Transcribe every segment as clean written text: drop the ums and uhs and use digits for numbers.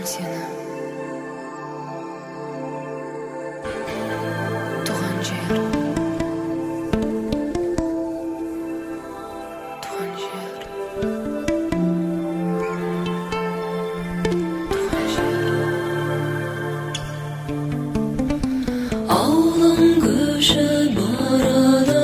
сені туған жер, туған жер, туған жер. Ауылың көшіп барады,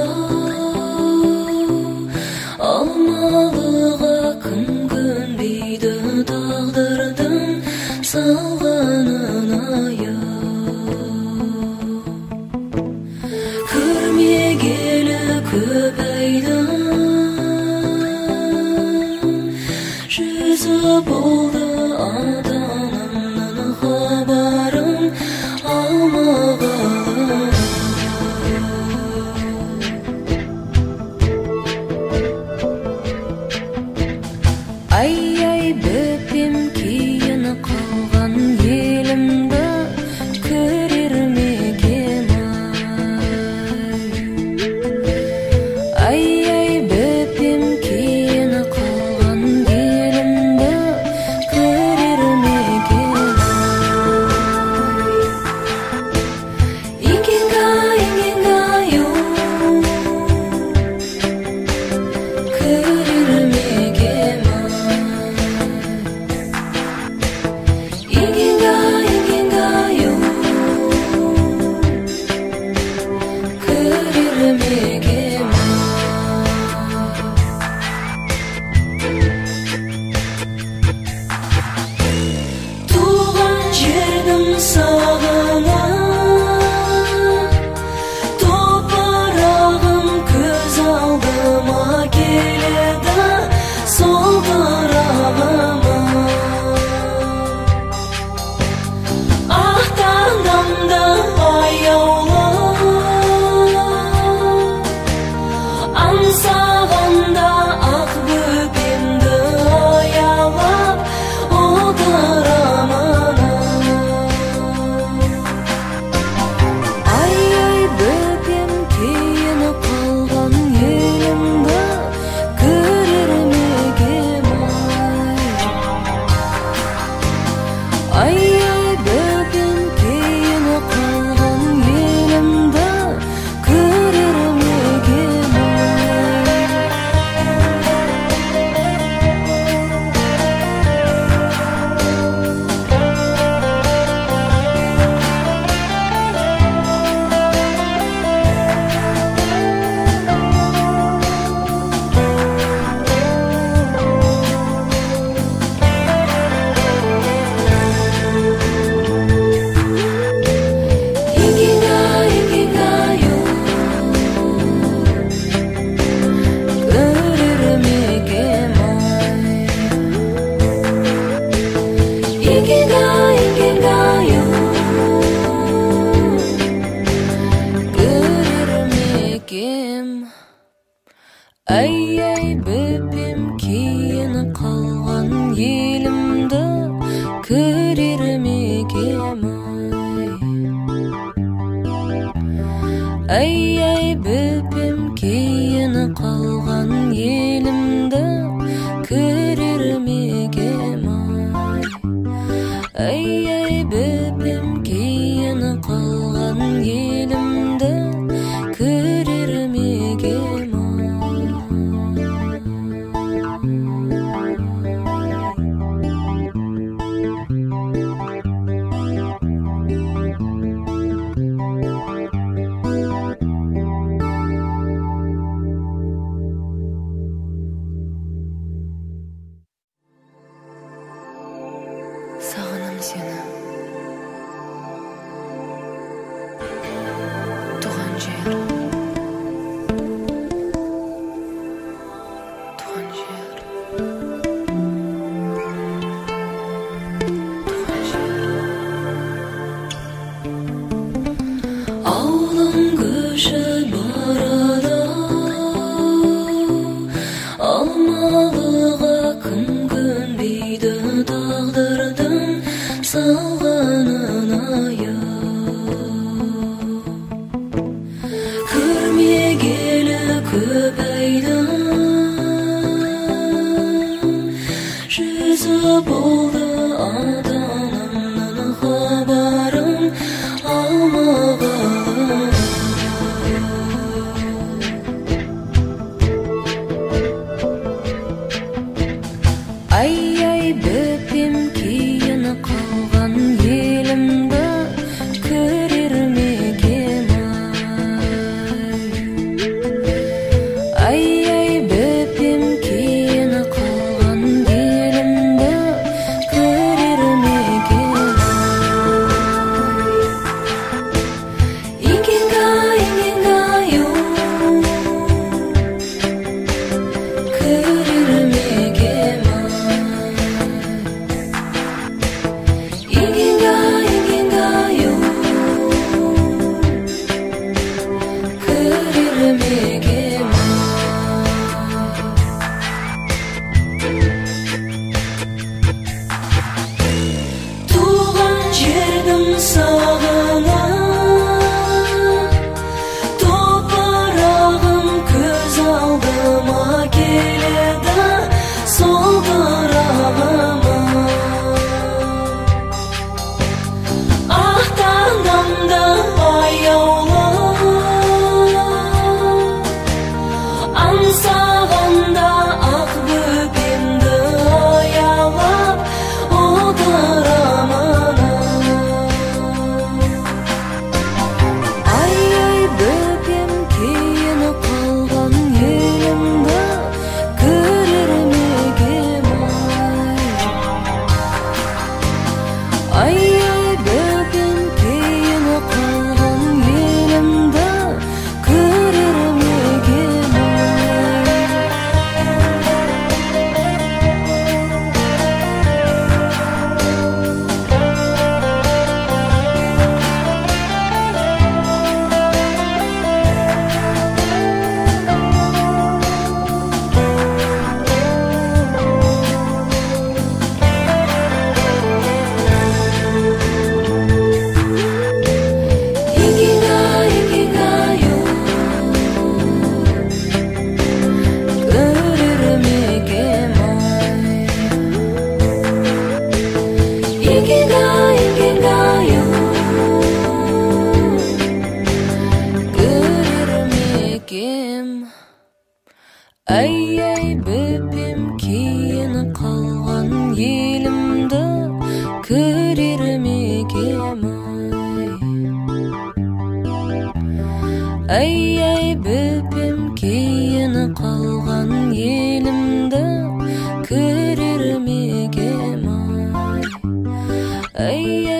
алмалыға кім көнбейді, тағдырдың салғанын аяп. Көрмегелі көп айды, жүзі болды ата-анамнан хабарын алмағалы. Ай-ай бөпем кейін қалған елімді көрер ме екем ай? Ай-ай бөпем кейін қалған елімді көрер ме екем ай? Икең-ай, көрер ме екем ай? Туған жердің сағына топырағым көз алдыма келеді, сол қарағыма ақтанамда аяулы, аңсағанда ақ бөпемді аялап отырамын. Ай-ай бөпем кейін қалған елімді көрер ме екем ай? Ай-ай бөпем кейін қалған елімді көрер ме екем ай? Ай-ай бөпем кейін қалған елімді көрер ме екем ай? Ай-ай бөпем кейін қалған елімді көрер ме екем ай? Ай-ай бөпем кейін қалған елімді көрер ме екем ай? Сағынам сені туған жер, туған жер, туған жер. Ауылың көшіп барады, алмалыға кім көнбейді, тағдырдың салғанын аяп. Көрмегелі көп айды, жүзі болды ата-анамнан me get mine.